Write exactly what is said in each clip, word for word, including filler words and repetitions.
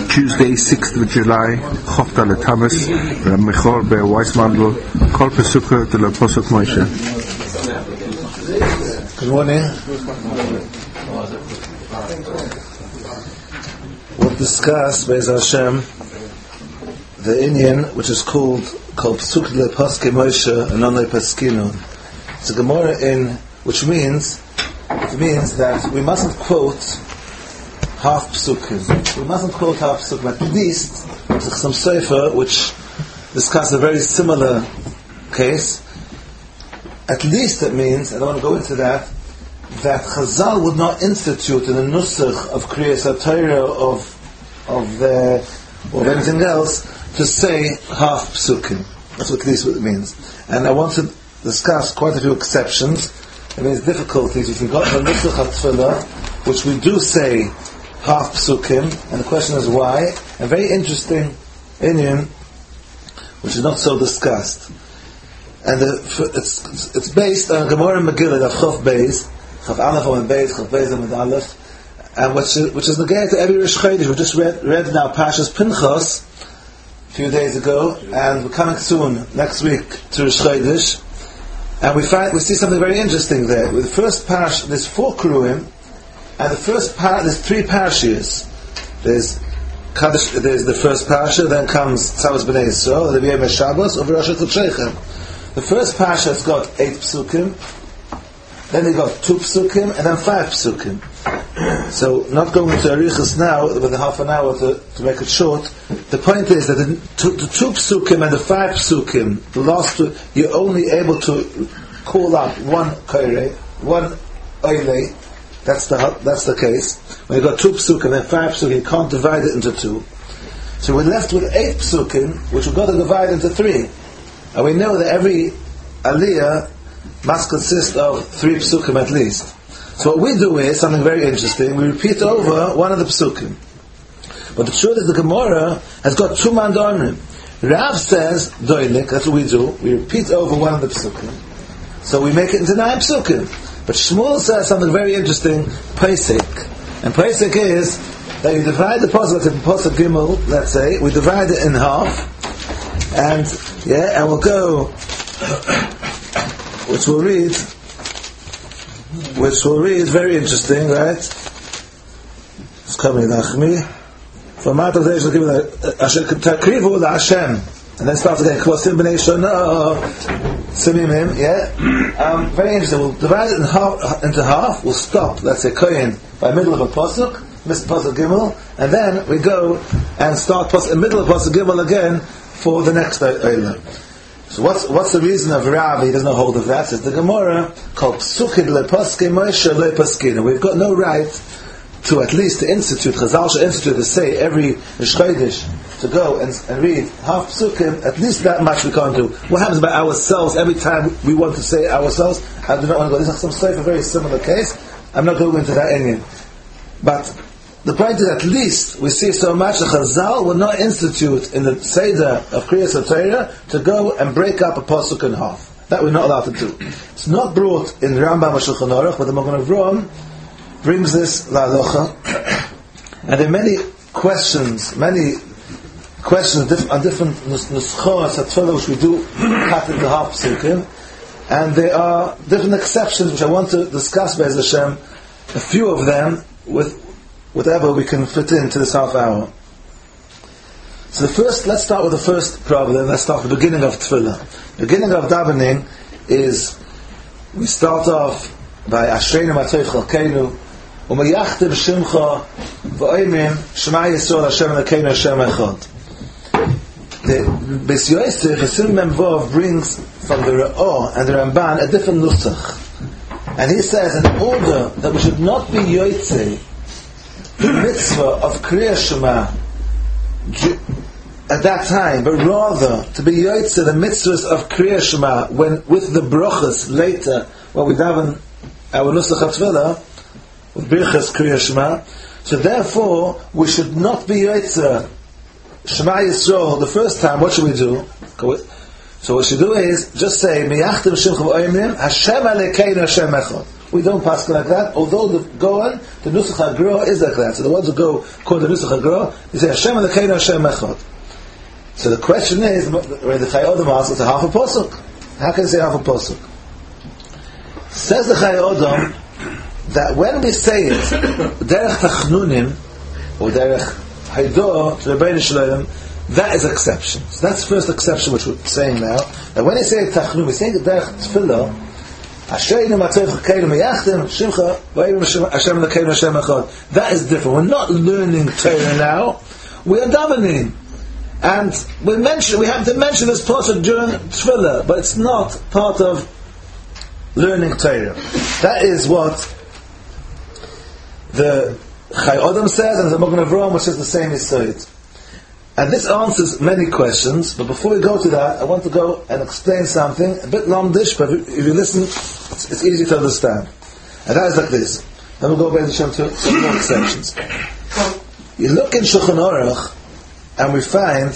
Tuesday, sixth of July, Chofta Le Tamas, Rab Michal Ber Weissmandel, Kol Pesuka de la Posuk Moshe. Good morning. We'll discuss, Be'ez Hashem, the Inyan, which is called Kol Pesuk Le Poske Moshe and Non Le Paskinu. It's a Gemara in, which means, it means that we mustn't quote half psukim. We mustn't quote half psukim. At least, there's some sefer which discuss a very similar case. At least it means, I don't want to go into that, that Chazal would not institute in the nusach of Kriyas HaTorah of of the or of anything else to say half psukim. That's what at least what it means. And I want to discuss quite a few exceptions. It means difficulties. If we got the nusach HaTfilah, which we do say half psukim, and the question is why. A very interesting inyan, which is not so discussed. And the, it's it's based on Gemara Megillah of Chof Beis, Chof Aleph and Beis, Chof Beis and Aleph, and which is, which is negated to every Rosh Chodesh. We just read read now Parshas Pinchas a few days ago, and we're coming soon next week to Rosh Chodesh, and we find we see something very interesting there. With the first parsha, there's four Kruim, and the first par there's three parshas. There's Kaddish, there's the first parsha, then comes Tzavos B'nai Yisrael, the B'yem Shabbos, over Rosh Chodesh. The first parsha has got eight psukim, then they got two psukim, and then five psukim. So, not going to Arichas now, with a half an hour to, to make it short, the point is that the two, the two psukim and the five psukim, the last two, you're only able to call out one kairei, one oilei, that's the that's the case. When you got two psukim and five psukim, you can't divide it into two. So we're left with eight psukim, which we've got to divide into three. And we know that every aliyah must consist of three psukim at least. So what we do is something very interesting. We repeat over one of the psukim. But the truth is the Gemara has got two mandorim. Rav says doilik, that's what we do. We repeat over one of the psukim. So we make it into nine psukim. But Shmuel says something very interesting, Pesach. And Pesach is that you divide the pasuk in pasuk Gimel, let's say, we divide it in half. And yeah, and we'll go, which we'll read, which we'll read, very interesting, right? It's coming, Nachmi. From Matav Dei shall give it Asher Takrivu LaHashem, and then start again. Kvasim B'nei Shana Simimim. Yeah, um, very interesting. We'll divide it in half, into half. We'll stop. Let's say Kohen by middle of a pasuk, miss pasuk Gimel, and then we go and start pasuk in middle of pasuk Gimel again for the next Eilah. So what's what's the reason of Rav? He doesn't hold of that. It's the Gemara called Psukim LePaske Moshe LePaskinu. We've got no right to at least to institute Chazal should institute to say every Rosh Chodesh to go and, and read half Psukim. At least that much we can't do. What happens by ourselves every time we want to say ourselves? I do not want to go. This is some sort of a very similar case. I'm not going into that anyway. But the point is, at least we see so much that Chazal will not institute in the Seder of Kriyas HaTorah to go and break up a pasuk in half. That we're not allowed to do. It's not brought in Rambam or Shulchan Aruch, but the Magen Avraham brings this la'alocha. And there are many questions, many questions on different nuschos HaTfilah which we do cut into half psukim, and there are different exceptions which I want to discuss, Be'ez Hashem, a few of them with whatever we can fit into this half hour. So the first, let's start with the first problem. Let's start with the beginning of Tefillah. The beginning of davening is, we start off by Ashreinu Matei Chalkeinu U'Mayachtim Shimcha V'Oimim Shema Yisrael Hashem Elokeinu Hashem Echad. The Beis Yosef, Esim Memvov, brings from the Ra'ah and the Ramban a different nusach, and he says in order that we should not be Yotzei the mitzvah of Kriya Shema at that time, but rather to be yotzei the mitzvahs of Kriya Shema when with the brachas later when we daven our nusach HaTfilah with brachas Kriya Shema. So therefore we should not be yotzei Shema Yisrael the first time. What should we do? So what we should do is just say Miyachtim Shimcha V'Oimim Hashem Elokeinu Hashem Echad. we don't pass like that. Although the Goan, the Nusach HaGra is like that. So the ones who go called the Nusach HaGra, they say Hashem Elokeinu Hashem Echad. So the question is, where the Chai Odom asks, it's a half a posuk. How can you say half a posuk? Says the Chai Odom that when we say it, derech tachnunim or derech haido to Rebbeinu Shalom, that is exception. So that's the first exception which we're saying now. That when they say tachnum, we're saying derech tefillah. Asheinu matzev chakeinu meyachtem shimcha v'ayim Hashem Elokeinu Hashem Echad. That is different. We're not learning Torah now. We are davening, and we mention we have to mention this part of during tefillah, but it's not part of learning Torah. That is what the Chai Odom says, and the Magen Avraham, which is the same Yisod. And this answers many questions, but before we go to that, I want to go and explain something, a bit longish, but if you listen, it's, it's easy to understand. And that is like this. Then we'll go back to some more exceptions. You look in Shulchan Aruch, and we find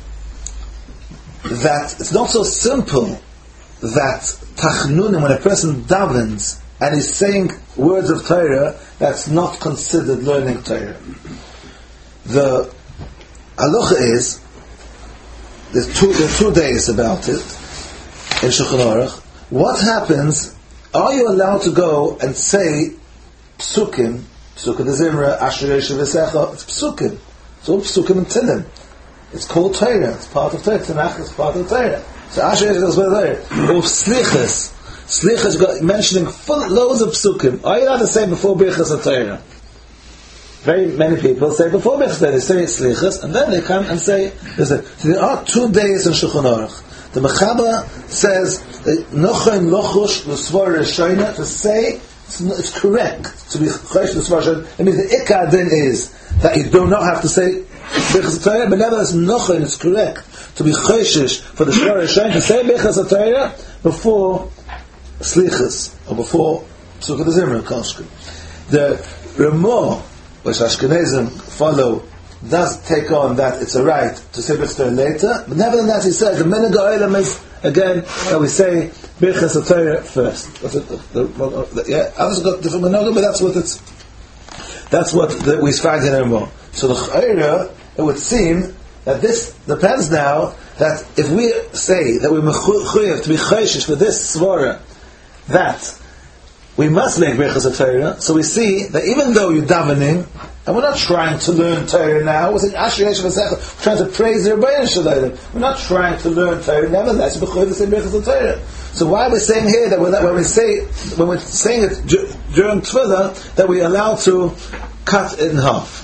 that it's not so simple that tachnunim, when a person davens, and he's saying words of Torah, that's not considered learning Torah. The halacha is, there's two, there are two days about it in Shulchan Aruch. What happens? Are you allowed to go and say psukim, psukim the Zimra, Asher Yeshiv V'Secha? It's psukim. It's all psukim and Tilim. It's called Torah. It's part of Torah. Tanakh is part of Torah. So Asher Yeshiv V'Secha. Or slichas. Slichas got mentioning full loads of psukim. Are you allowed to say before Birchas of Torah? Very many people say before Birchas, they say slichas, and then they come and say. So there are two days in Shulchan Aruch. The Mechaber says nochaim lochush l'svar reshoina, to say it's, it's correct to be chosh l'svar reshoina. It means the ikar din is that you do not have to say Birchas Torah, but nevertheless nochaim, it's correct to be choshish for the svar reshoina to say Birchas Torah before slichas or before psukah the Zimra Koshkin. The Ramah, which Ashkenazim follow, does take on that it's a right to say Birchas Torah later, but nevertheless he says the minhag ha'olam is again that we say Birchas Torah first. That's it, the, the, the, yeah, others got different minhagim, but that's what it's. That's what the, we find in Ramah. So the Chayra, it would seem that this depends now that if we say that we're mechuyev to be chayshish for this svara, that we must make Birchas Torah, so we see that even though you're davening, and we're not trying to learn Torah now, we're saying Asher Yeshiv V'Secha, we're trying to praise the Rebbeinu Shalom. We're not trying to learn Torah, nevertheless, we're mechuyev to say Birchas Torah. So why are we saying here that, we're, that when we say when we're saying it during Tefillah, that we're allowed to cut it in half?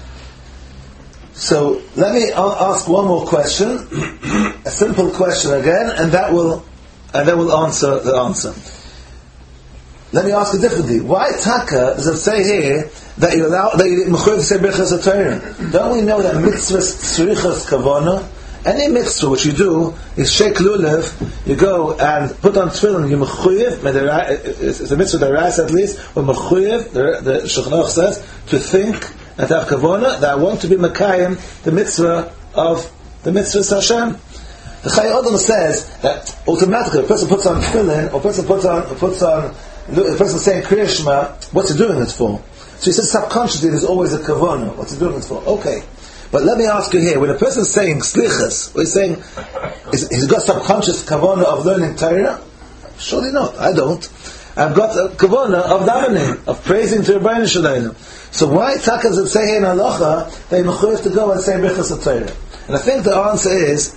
So let me ask one more question, a simple question again, and that will and then we'll answer the answer. Let me ask it differently. Why Taka does it say here that you allow that you mechuyev to say Birchas Torah? Don't we know that mitzvahs tzrichas kavana? Any mitzvah which you do is shake lulav. You go and put on tefillin. You mechuyev. It's a mitzvah deraisa at least. Or mechuyev. The, the Shulchan Aruch says to think and to have kavana that I want to be mekayim the mitzvah of the mitzvah Hashem. The Chai Odom says that automatically a person puts on tefillin, or a person puts on puts on. The person saying Kriya Shema, what's he doing it for? So he says subconsciously there's always a kavanah. What's he doing it for? Okay. But let me ask you here, when a person is saying slichas, what he's saying, is, he's got subconscious kavanah of learning Torah? Surely not. I don't. I've got a kavanah of davening, of praising to Rebbeinu Shalom. So why Taka does it say here in halacha that you mechuyev to go and say Birchas Torah? And I think the answer is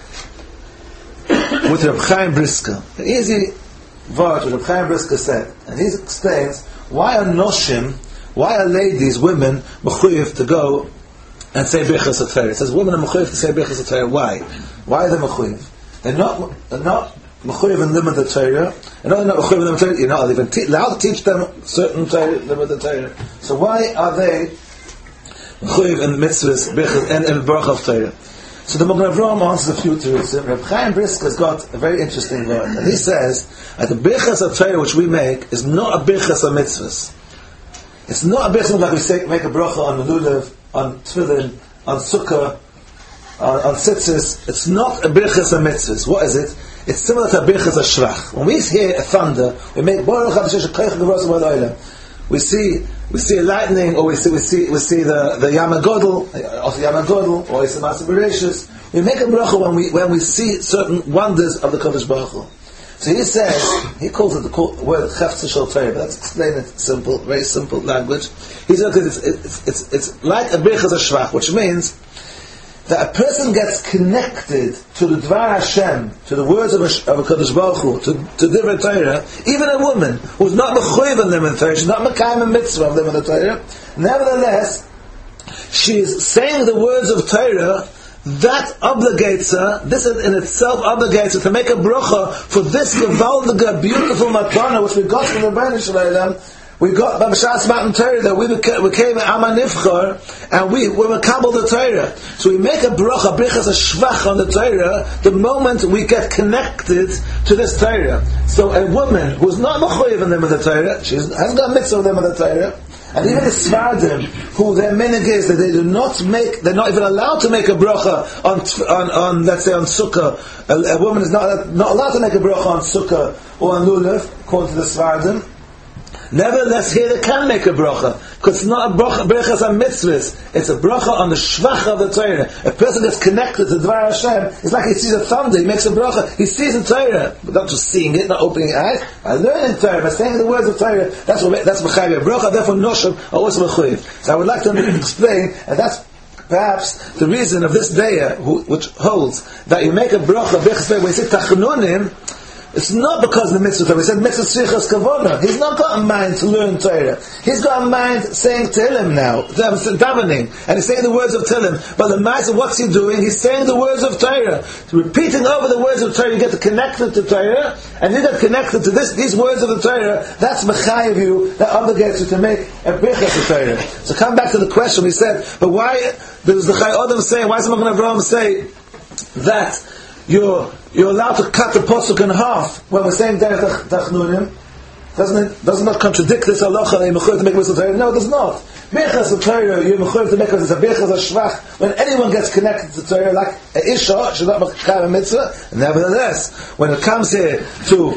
with Reb Chaim Brisker. The easy what Reb Chaim Brisker said, and he explains why are noshim, why are ladies, women, mechuyev to go and say Birchas Torah. It says women are mechuyev to say Birchas Torah. Why? Why are they mechuyev? They're not. They're not mechuyev in limud Torah. They're not, not mechuyev in limud Torah. You're not even te- allowed to teach them certain Torah, limud Torah. So why are they mechuyev in mitzvahs Birchas and in Baruch Torah? So the Magen Avraham answers a few to it. Reb Chaim Brisker has got a very interesting word, and he says that the Birchas of Torah which we make is not a Birchas of mitzvahs. It's not a Birchas like we say, make a bracha on the lulav, on tefillin, on sukkah, on, on tzitzis. It's not a Birchas of mitzvahs. What is it? it's similar to Birchas HaShrach. When we hear a thunder, we make Baruch HaShem Shekoich Gevros V'Olam. We see we see a lightning, or we see we see we see the the Yam HaGodel, also Yam HaGodel, or it's the Maaseh Bereshis. We make a bracha when we when we see certain wonders of the Kodesh Baruch Hu. So he says, he calls it the word Chefetz Shel Torah, but let's explain it simple, very simple language. He says it's it's it's, it's like a Birchas HaShrach, which means that a person gets connected to the Dvar Hashem, to the words of a, of a Kodesh Baruch Hu, to, to Divrei Torah, even a woman who's not mechuyev in them in Torah, she's not mekayim a mitzvah of them in the Torah, nevertheless, she is saying the words of Torah, that obligates her, this in itself obligates her to make a bracha for this gewaldige, beautiful matana, which we got from the Rebbeinu Shalom. We got by B'Shas Matan Torah that we became, became Amma Nifchar, and we were Makabel the Torah. So we make a bracha, Birchas HaShvach on the Torah, the moment we get connected to this Torah. So a woman who's not Mechuyev in them of the Torah, she hasn't got mitzvah in them of the Torah, and even the Svardim, who their minhag is that they do not make, they're not even allowed to make a bracha on, on, on let's say on Sukkah. A, a woman is not, not allowed to make a bracha on Sukkah or on Lulav, according to the Svardim. Nevertheless, here they can make a bracha, because it's not a bracha, brachas on mitzvahs. It's a bracha on the shvach of the Torah. A person gets connected to Dvar Hashem. It's like he sees a thunder, he makes a bracha. He sees the Torah, but not just seeing it, not opening his eyes. I learn in Torah, by saying the words of Torah. That's what that's mechayev bracha. Therefore, noshim are also mechayev. So I would like to explain, and that's perhaps the reason of this day, which holds that you make a bracha, when you say tachnunim. It's not because of the mitzvah. We said mitzvah tzrichas kavona. He's not got a mind to learn Torah. He's got a mind saying Tehillim now, davening, and he's saying the words of Tehillim. But the master, what's he doing? He's saying the words of Torah, repeating over the words of Torah. You get connected to Torah, and you get connected to this, these words of the Torah. That's mechayev you. That obligates you to make a brichas of Torah. So come back to the question we said. But why? There was the Chai Adam saying. Why does Magen Avraham say that you're You're allowed to cut the posuk in half when we're saying derech tachnunim? Doesn't it? Doesn't that contradict this halacha? You're mechuyev to make mitzvah Torah? No, it does not. Birchas of Torah, you're mechuyev to make because it's a birchas of shvach. When anyone gets connected to Torah, like a isha, should not mekayim a mitzvah. Nevertheless, when it comes here to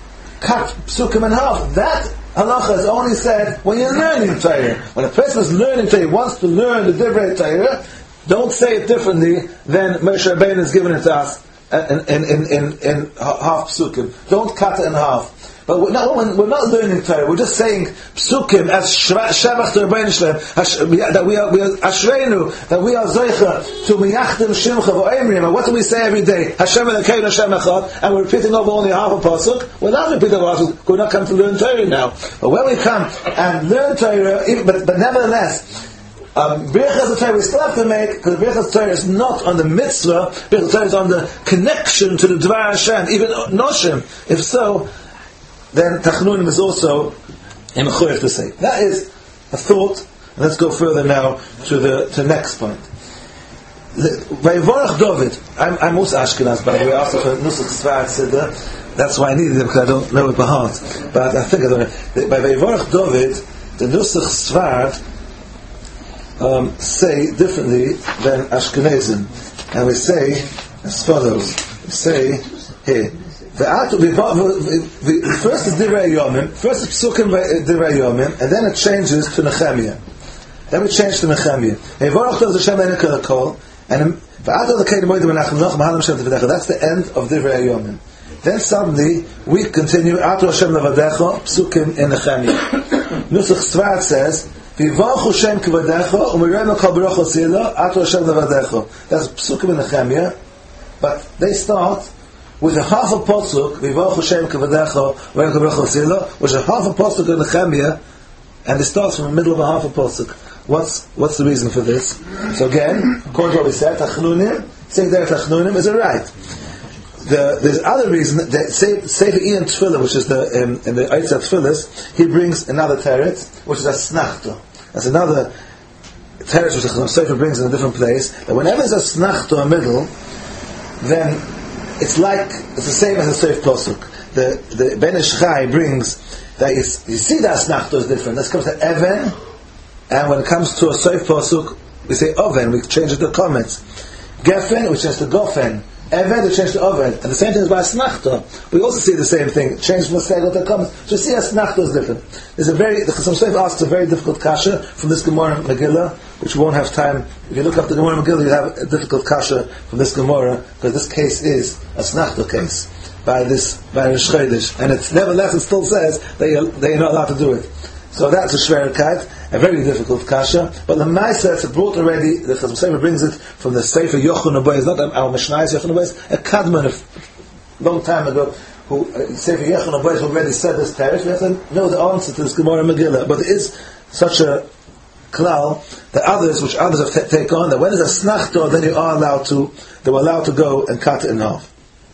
cut psukim in half, that halacha is only said when you're learning Torah. When a person is learning Torah, wants to learn the divrei Torah, don't say it differently than Moshe Rabbeinu has given it to us. In, in, in, in, in half psukim. Don't cut it in half. But we're not, we're not learning Torah. We're just saying psukim as shavach to Rebbeinu Shalom, that we are, we are ashreinu, that we are zoicha to miyachdim shimcha v'oimrim. And what do we say every day? Hashem Elokeinu Hashem Echad, and we're repeating over only half a pasuk. We're not repeating over half a pasuk. We're not come to learn Torah now. But when we come and learn Torah, even, but, but nevertheless, Um, Birchas Torah we still have to make, because Birchas Torah is not on the mitzvah, Birchas Torah is on the connection to the Dvar Hashem, even Noshim. If so, then Tachnunim is also in Mechuyev to say. That is a thought. Let's go further now to the to the next point. Vayivorach David. I'm, I'm also Ashkenaz, by the way, also for Nusach Svar Siddur. That's why I needed it, because I don't know it by heart. But I think I don't know. By Vayivorach David, the Nusach Svar Um, say differently than Ashkenazim, and we say as follows. We say here, the first is Divrei Yomim, first is Psukim Divrei Yomim, and then it changes to Nehemiah. Then we change to Nehemiah. And that's the end of Divrei Yomim. Then suddenly we continue Atu Hashem Levadecha, Psukim in Nehemiah. Nusach Svar says, Vivachu Shem Kivadecha, Umirenu Kal Baruch Osila, Atu Hashem Levadecha. That's Psukim in Nehemiah, but they start with a half a pasuk, Vivachu Shem Kivadecha, Umirenu Kal Baruch Osila, which is a half a pasuk in Nehemiah, and it starts from the middle of a half a pasuk. What's what's the reason for this? So again, according to what we said, Tachnunim, saying there Tachnunim is a right. The, there's other reason that Sefer Ian Tefillah, which is the um, in the Eitzah Tefillas, he brings another teretz, which is a snachto. That's another teretz which the Sefer brings in a different place. That whenever there's a snachto in the middle, then it's like it's the same as a Sefer Posuk. The the Ben Ish Chai brings that you, you see that snachto is different. This comes to Even, and when it comes to a Sefer Posuk, we say Oven. We change it to comments. Gefen, which is the Gofen. Eved, it changed to Oved. And the same thing is by Asnachta. We also see the same thing. It changed from the Segel to comes. So you see Asnachta is different. There's a very, the Chasam Sofer asks a very difficult kasha from this Gemara Megillah, which we won't have time. If you look up the Gemara Megillah, you have a difficult kasha from this Gemara, because this case is a Asnachta case by this, by Rish Chodesh. And it's nevertheless, it still says that you're, that you're not allowed to do it. So that's a Shverikait, a very difficult kasha. But the Maisa, it's brought already, the Chasam Sofer brings it from the Sefer Yochun Abayis, not our Mishnayos Yochun Abayis, a Kadman a long time ago, who, uh, Sefer Yochun Abayis already said this teretz. We have to know the answer to this Gemara Megillah. But there is such a klal that others, which others have t- take on, that when there's a snachtor, then you are allowed to, they were allowed to go and cut it in half.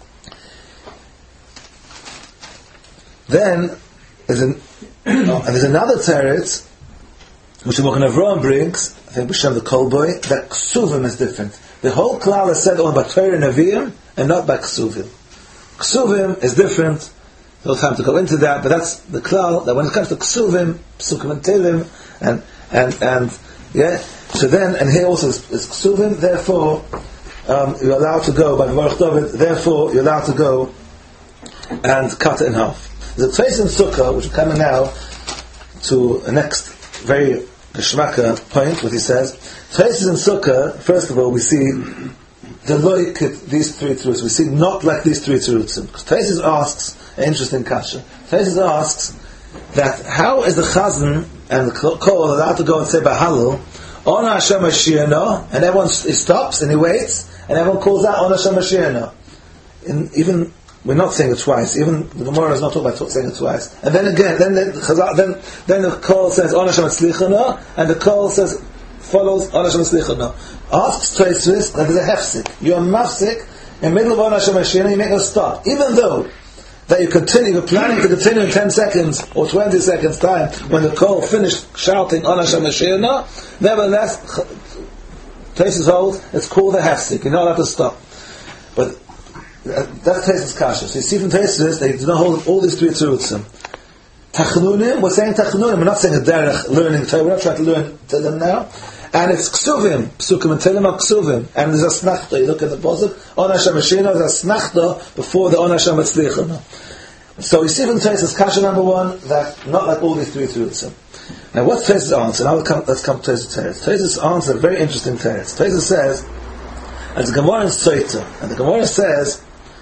Then, there's an Oh, and there's another teretz which the Mogen Avraham brings, I think B'Shem the Kolboy, that Ksuvim is different. The whole klal is said on by Torah and Nevi'im and not by Ksuvim. Ksuvim is different. No time to go into that, but that's the klal that when it comes to Ksuvim, Psukim and Telim, and and and yeah. So then, and here also is, is Ksuvim. Therefore, um, you're allowed to go by Baruch David. Therefore, you're allowed to go and cut it in half. The Tfeis in Sukkah, which is coming now to a next very geschmacka point, what he says. Tfeis in Sukkah, first of all, we see the loik these three truths. We see not like these three truths. Because Tfeis asks an interesting kasha. Tfeis asks that how is the Chazan and the Kol allowed to go and say Bahalul, Ona Hashem Mashiach, and everyone he stops and he waits, and everyone calls out Ona Hashem Mashiach. And even we're not saying it twice. Even the Gemara is not talking about saying it twice. And then again, then the then then the call says "On Hashem Tzlichana," and the call says follows "On Hashem Tzlichana." Asks Tosfos that there's a hefsik. You're mafsik in the middle of "On Hashem Mashiach," you make a stop, even though that you continue, you're planning to continue in ten seconds or twenty seconds time when the call finished shouting "On Hashem Mashiach." Nevertheless, Tosfos holds it's called a hefsik. You're not allowed to stop, but that's Tosfos kasha. So you see from Tosfos they do not hold all these three tzurutzim. Tachnunim, we're saying tachnunim. We're not saying a derech learning Torah. We're not trying to learn to them now. And it's ksuvim, psukim and telim are ksuvim. And there's a snachta. You look at the pasuk. On Hashem Mashiach, there's a snachta before the On Hashem Matzlicha. So you see from Tosfos kasha number one that not like all these three tzurutzim. Now what's Tosfos' answer? Now let's come, let's come to Tosfos' teretz. Tosfos' answer a very interesting teretz. Tosfos says, as the Gemara in Soita, and the Gemara says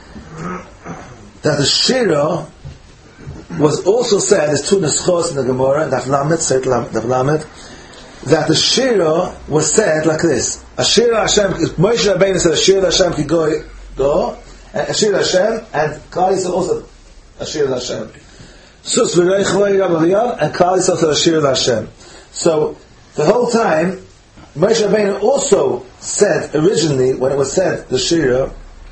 that the Shira was also said, there's two neschos in the Gemara, Daf Lamed, Daf Lamed, that the Shira was said like this: Ashira Hashem, Moshe Rabbeinu said, Ashira Hashem ki go, go, and Ashira Hashem, and Klal Yisrael also Ashira Hashem. Sus v'rei chvei yam v'yam, and Klal Yisrael said Ashira Hashem. So the whole time, Moshe Rabbeinu also said originally, when it was said the Shira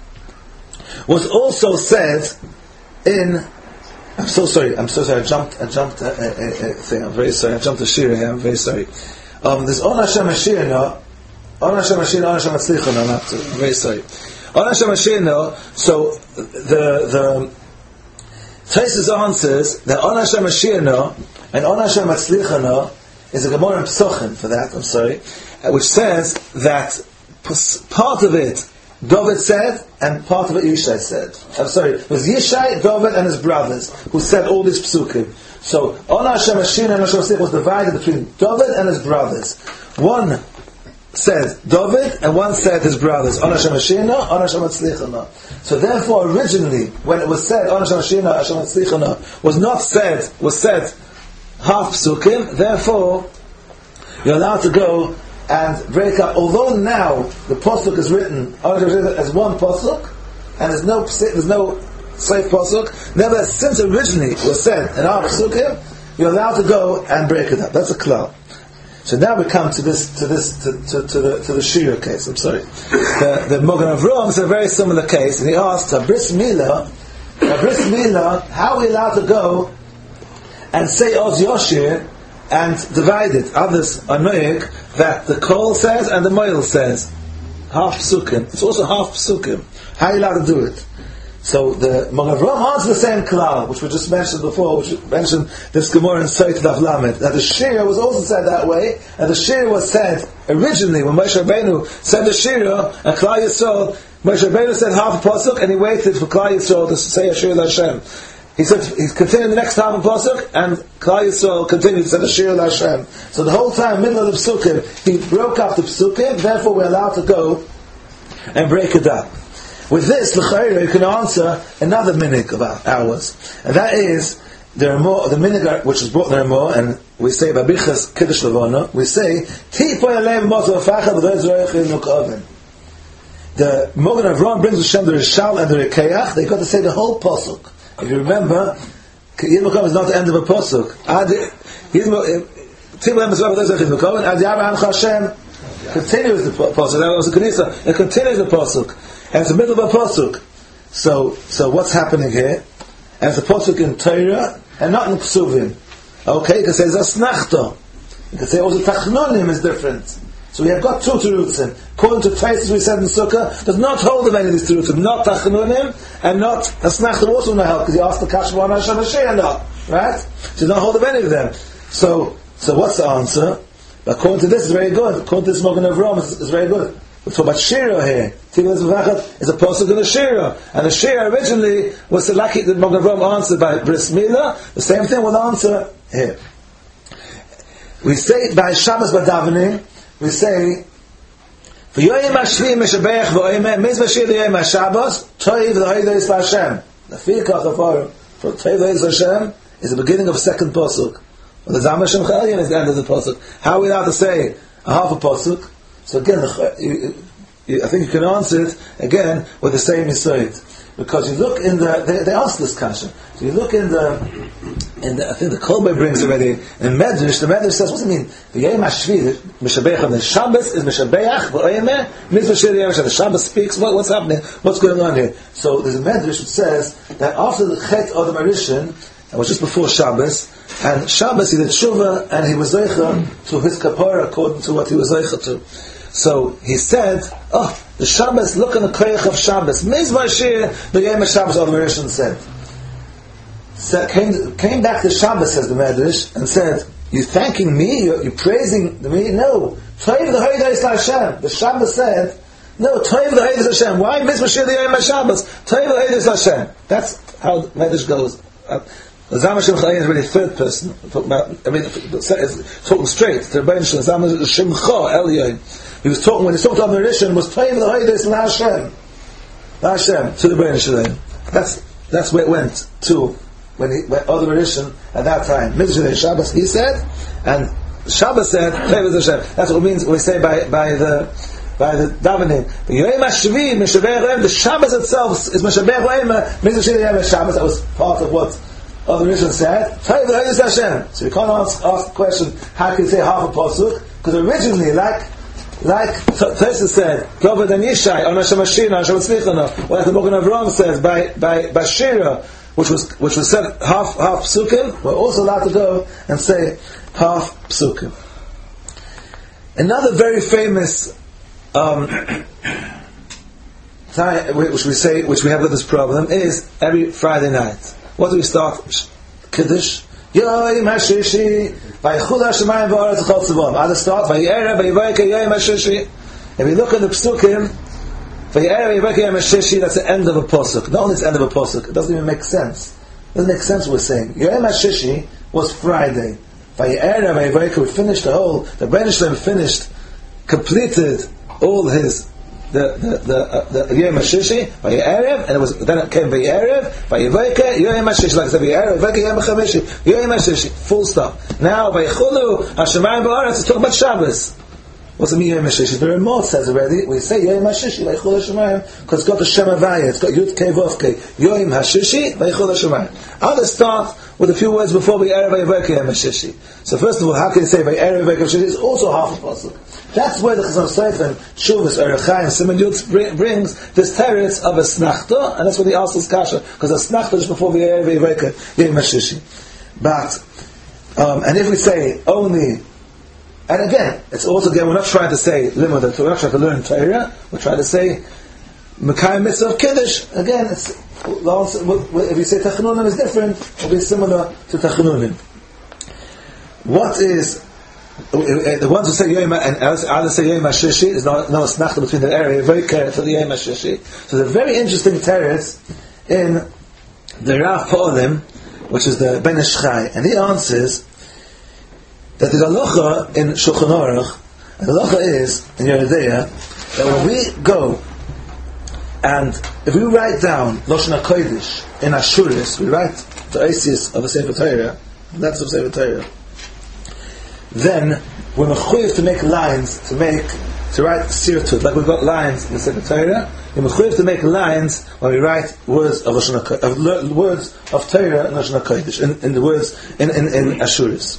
was also said in. I'm so sorry. I'm so sorry. I jumped. I jumped. Uh, uh, uh, thing. I'm very sorry. I jumped the Shira here. I'm very sorry. Um, there's On Hashem Mashiach. On Hashem Mashiach. On Hashem Matzlicha. No, not. I'm very sorry. On Hashem Mashiach. So the the Tosfos answers that On Hashem Mashiach and On Hashem Matzlicha is a Gemara in Pesachim for that. I'm sorry, which says that part of it David said, and part of it Yishai said. I'm sorry, it was Yishai, David, and his brothers who said all these psukim. So, On Hashem Mashiach and Hashem Matzlicha was divided between David and his brothers. One said David, and one said his brothers. On Hashem Mashiach, On Hashem Matzlicha. So therefore, originally, when it was said On Hashem Mashiach, Hashem Matzlicha, was not said, was said half psukim. Therefore, you're allowed to go and break up. Although now the pasuk is written as one pasuk, and there's no there's no safe pasuk. Nevertheless, since originally it was said in our pasukim, you're allowed to go and break it up. That's a klal. So now we come to this to this to, to, to the to the Shira case. I'm sorry. The the Mogen Avraham is a very similar case, and he asked a bris milah, a bris milah, how are we allowed to go and say Oz Yoshir and divide it? Others are noyeg that the Kol says and the Moil says half psukim. It's also half psukim. How are you allowed to do it? So the Mogen Avraham answers the same klal, which we just mentioned before, which we mentioned this Gemara in Seit Daf Lamed, that the Shira was also said that way, and the Shira was said originally when Moshe Rabbeinu said the Shira, and Klal Yisrael Moshe Rabbeinu said half a pasuk, and he waited for Klal Yisrael to say Ashir Hashem. He said he continued the next half of pasuk, and Klal Yisrael continued to say Ashir Hashem. So the whole time, middle of the psukim, he broke up the psukim. Therefore, we're allowed to go and break it up. With this, l'chayra, you can answer another minig about ours, and that is the Ramah, the minig which was brought in the Ramah, and we say Babichas Kiddush Levana. We say Tipoy Aleim Moto Afachad V'Ezroich Nukaven. The Mogen Avram brings Hashem the Rishal and the Rekeach. They got to say the whole pasuk. If you remember, Yidmukam is not the end of a pasuk. Continues the pasuk. That was a Kenisa. It continues the pasuk, and it's the middle of a pasuk. So, so what's happening here? And it's a pasuk in Torah and not in Ksuvim. Okay, you can say Zasnachta. You can say also Tachnonim is different. So we have got two terutzim. According to Taisus we said in Sukkah, does not hold of any of these terutzim. Not Tachnunim and not Asnachta also not help, because he asked the Kashma on Hashem Hashem not. Right? So he does not hold of any of them. So so what's the answer? According to this, it's very good. According to this Mogen Avram, it's, it's very good. We talk about Shira here. Tiglas V'Vachat is a pasuk in a Shira. And the Shira originally was the lucky that Mogen Avram answered by Bris Milah. The same thing will answer here. We say by Shabbos B'Davening, we say, "V'yoyim hashvi mishabeach v'oyim mizvah shir yoyim hashabbos toiv l'hoydos v'Hashem." The fikach of our for toiv l'hoydos v'Hashem is the beginning of a second pasuk. Well, the Zam Hashem Chayim is the end of the pasuk. How are we allowed to say a half a pasuk? So again, the, you, you, I think you can answer it again with the same yisoid. Because you look in the, they, they ask this kasha. So you look in the, in the, I think the Kolbe brings already, in Medrash, the Medrash says, what's it mean? The Yom HaShvi, Mishabeach, the Shabbos is Mishabeach, V'oyemeh, Mitzvah Shir Yom HaShabbos. The Shabbos speaks, what, what's happening? What's going on here? So there's a Medrash which says that after the Chet of the Marishan, it was just before Shabbos, and Shabbos he did Shuvah, and he was Zeicha to his Kapara according to what he was Zeicha to. So he said, oh, the Shabbos, look in the Koyach of Shabbos. Mizvah Shir, the Yom HaShabbos, all the Marishan said. So came, came back to Shabbos, says the Medrash, and said, you thanking me? You're, you're praising me? No. Toiv the Hoydos Hashem. The Shabbos said, no, Toiv the Hoydos Hashem. Why Mizvah Shir the Yom HaShabbos? Toiv the Hoydos Hashem. That's how the Medrash goes. Uh, The Zam Hashem Chayim is really third person. Talking about, I mean, it's talking straight. The Rebbeinu Shalom, Zam Shimcha Elyon. He was talking, when he talked about the Rishon, was Toiv the Hoydos LaHashem. LaHashem, to the Rebbeinu Shalom. That's, that's where it went to. When he went other Rishon at that time, Mitzvah Shabbos, he said, and Shabbos said, Toiv Hashem. That's what it means. We say by by the by the davening. The Yom HaShvi, Mishabeach, the Shabbos itself is Mishabeach Oimah, Mitzvah Shir Yom Shabbos. That was part of what other Rishon said. Toiv Hashem. So you can't ask, ask the question, how can you say half a pasuk? Because originally, like like Tosfos said, Dovid and Yishai, on Hashem Hashina, Hashem Tzlichana, or like the Mogen Avram says by by by Shira, which was which was said half half psukim, we're also allowed to go and say half psukim. Another very famous um, time which we say, which we have with this problem, is every Friday night. What do we start? Kiddush. Yom HaShishi Vayichud HaShemayim V'Aretz V'Chol Tzavom. At the start, Vayerev Vayivayke Yom HaShishi. If you look at the psukim, Vayerev Vayivayke Yom HaShishi, that's the end of a pasuk. Not only it's the end of a pasuk, it doesn't even make sense. It doesn't make sense what we're saying. Yom HaShishi was Friday. Vayerev Vayivayke, we finished the whole, the Rebbeinu Shalom finished, completed all his the the the, uh, the Yom HaShishi Vayerev, and it was then it came Vayerev Vayivayke Yom HaShishi, like I said, Vayerev Vayivayke Yom HaShishi Yom HaShishi, full stop. Now Vayichulu HaShemayim V'Aretz, it's talking about Shabbos. What's the meaning of Yom HaShishi? The Ramah says already, we say Yom HaShishi Vayichulu HaShemayim because it's got the Shem Havaya, it's got Yud Kei Vav Kei, Yom HaShishi Vayichulu HaShemayim. Others start with a few words before Vayerev Vayivayke Yom HaShishi. So first of all, how can you say Vayerev Vayivayke Yom HaShishi? It's also half a pasuk. That's where the Chazon Sofer, Shuvas, Erechai, and Simon Yud brings this teretz of a snachta, and that's what he asks us kasha, because a snachta is before the Yerev Yom HaShishi. But, um, and if we say only, and again, it's also again, we're not trying to say limud, we're not trying to learn Torah, we're trying to say Mekayim Mitzvah of Kiddush. Again, it's, if you say Tachanunim is different, it'll be similar to Tachanunim. What is the ones who say Yom and others say Yom HaShishi, there's no, no snachta between that area, very careful, the Yom HaShishi. So there's a very interesting teretz in the Rav Pa'olim, which is the Ben Ish Chai, and he answers that the halacha in Shulchan Aruch, and the halacha is, in Yoreh De'ah, that when we go, and if we write down Lashon HaKodesh in Ashuris, we write the Oisius of a Sefer Torah, that's of Sefer Torah, then we're mechuyev to make lines, to make, to write sirtut, like we've got lines in the Sefer Torah, we're mechuyev to make lines when we write words of Lashon HaKodesh, of words of Torah and Lashon HaKodesh, in, in the words, in, in, in Ashuris.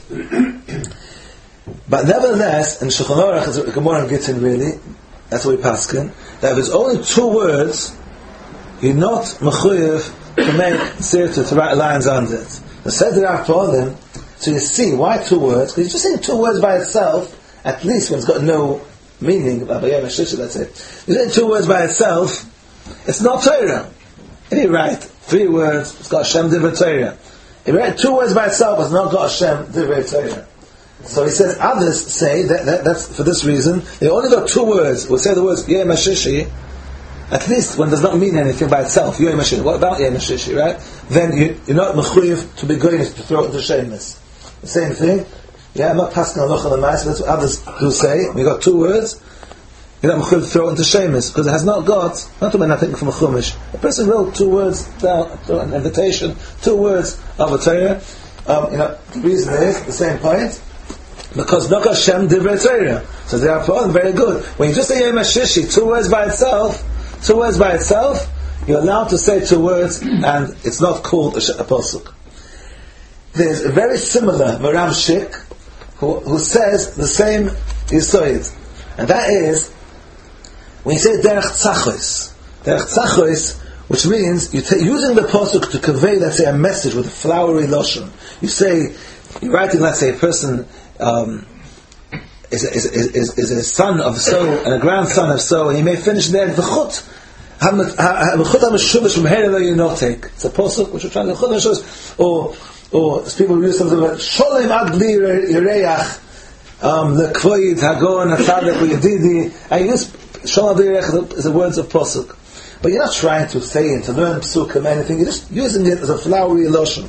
But nevertheless, in Shulchan Aruch, it's a Gemara Gittin really, that's what we paskin, that if there's only two words, you're not mechuyev to make sirtut, to write lines under it. The said Rav Pa'olim, so you see, why two words? Because you're just saying two words by itself, at least when it's got no meaning, let's say. You're saying two words by itself, it's not Torah. If you write three words, it's got Hashem Divrei Torah. If you write two words by itself, it's not got Hashem Divrei Torah. So he says, others say, that, that that's for this reason, they only got two words, we'll say the words Yom HaShishi, at least when it does not mean anything by itself, Yom HaShishi, what about Yom HaShishi, right? Then you, you're not mechuyev to be going to throw it into Shemus. The same thing. Yeah, I'm not passing on Lochel and Mais, that's what others do say. We got two words. You're not mechuyev to throw it into Shemus, because it has not got, not to mean nothing from a Chumash. A person wrote two words down, an invitation, two words of a Torah. Um, you know, the reason is, the same point, because Nok Hashem Divrei Torah. So they are very good. When you just say Yom HaShishi, two words by itself, two words by itself, you're allowed to say two words, and it's not called a, a pasuk. There's a very similar Maram Shik who, who says the same Yisoid, and that is when you say Derech Tzachos, Derech Tzachos, which means you're t- using the pasuk to convey, let's say, a message with a flowery lashon. You say, you're writing, let's say, a person um, is, a, is, is, is a son of so and a grandson of so, and he may finish there v'chut. It's a pasuk which we're trying to or or people use something like Sholem ad bli yireach, um, the kvoid hagon hatzadek v'yedidi. I use Sholem ad bli yireach as the words of pasuk, but you're not trying to say it to learn psukim anything. You're just using it as a flowery lotion.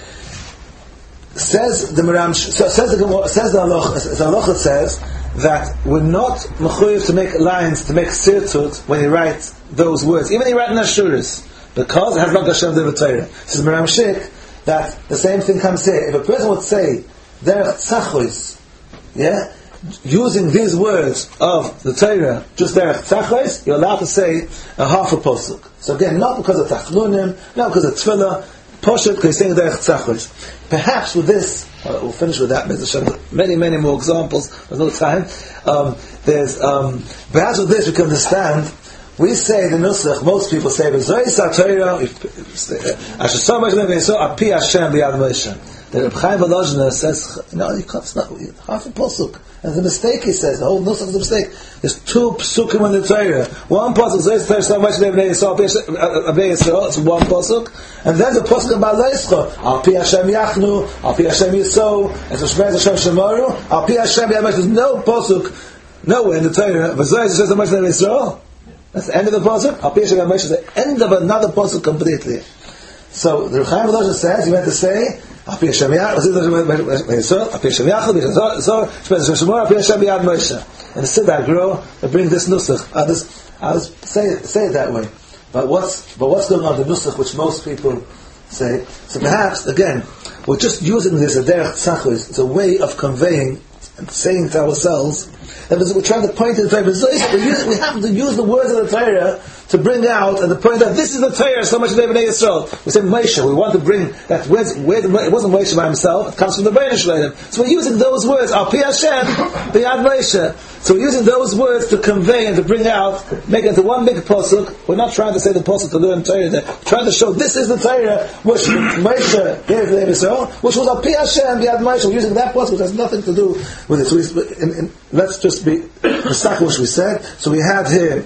Says the Maram, so says the says the Halacha, the Halacha says that we're not mechuyev to make lines, to make sirtut when you write those words, even when you write in Ashuris, because it has not Hashem Divrei Torah. Says Maram Shik that the same thing comes here. If a person would say Derech Tzachos, yeah, using these words of the Torah, just Derech Tzachos, you're allowed to say a half a pasuk. So again, not because of Tachnunim, not because of Tefillah, Poshet, because he's saying Derech Tzachos. Perhaps with this, uh, we'll finish with that. There's many, many more examples. There's no time. Um, there's um, perhaps with this we can understand. We say the nusach. Most people say V'zoy Satorah. Asher so much living so api Hashem b'yad Moshe. The Reb Chaim Volozhiner says, no, you can't. It's not half a pasuk. And the mistake, he says, the whole nusach is a mistake. There's two psukim in the Torah. One pasuk says so much living so api Yisrael. It's one pasuk, and then the pasuk about Leischa. Api Hashem Yachnu, Api Hashem Yisou, and so Shmei Hashem Shemaru, Api Hashem B'yad Moshe. There's no pasuk nowhere in the Torah. V'zoy says so much living Yisrael. That's the end of the pasuk. Api Hashem B'yad Moshe is the end of another pasuk completely. So the Reb Chaim Volozhiner says, he went to say, Api Hashem Yachnu, Api Hashem Yachnu, Shmei Hashem Shemaru, Api Hashem B'yad Moshe. And the Siddur grow, they bring this nusach. I'll just, I'll just say, say it that way. But what's, but what's going on the nusach, which most people say? So perhaps, again, we're just using this, a derech tzachos, it's a way of conveying and saying to ourselves, that we're trying to point to the Torah. We have to use the words of the Torah to bring out and to point out this is the Torah. So much of Bnei Yisrael. We say Moshe. We want to bring that. Where's, where, it wasn't Moshe by himself. It comes from the Bnei Yisrael. So we're using those words. Al pi Hashem b'yad Moshe. So we're using those words to convey and to bring out, make it into one big pasuk. We're not trying to say the pasuk to learn Torah. We're trying to show this is the Torah which Moshe gave to Bnei Yisrael, which was Al pi Hashem b'yad Moshe. We're using that pasuk which has nothing to do with it. So we, in, in, let's just be the which we said. So we have here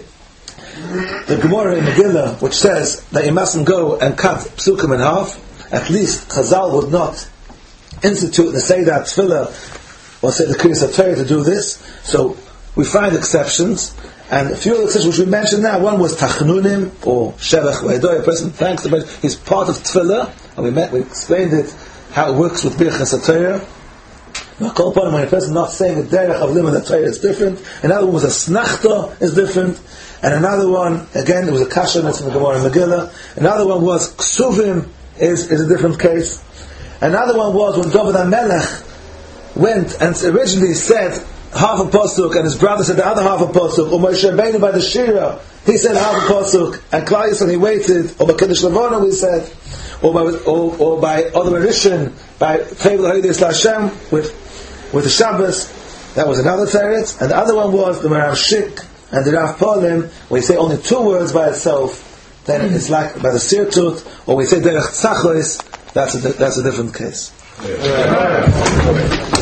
the Gemara in Megillah, which says that you mustn't go and cut psukim in half. At least Chazal would not institute and say that tefillah or say the Kriyas HaTorah to do this. So we find exceptions, and a few of the exceptions which we mentioned now. One was Tachnunim or Shevach Vaydoy. A person thanks the person. He's part of Tefillah, and we met, we explained it how it works with Birchas HaTorah. When a person not saying a derech of limud HaTorah is different. Another one was a snachta is different. And another one, again, it was a kasha from the Gemara in Megillah. Another one was ksuvim is, is a different case. Another one was when David HaMelech went and originally said half a pasuk, and his brother said the other half a pasuk. Or Moshe Rabbeinu by the Shira, he said half a pasuk, and Klal Yisrael he waited. Or by Kiddush Levana we said, or by or, or by other Rishon, by Tevil Ha'idis L'Hashem with with the Shabbos. That was another teretz. And the other one was the Merav Shik and the Rav Polim, where you say only two words by itself, then mm-hmm. it's like by the Sirtut, or we say Derech Tzachos, that's a, that's a different case. Yeah.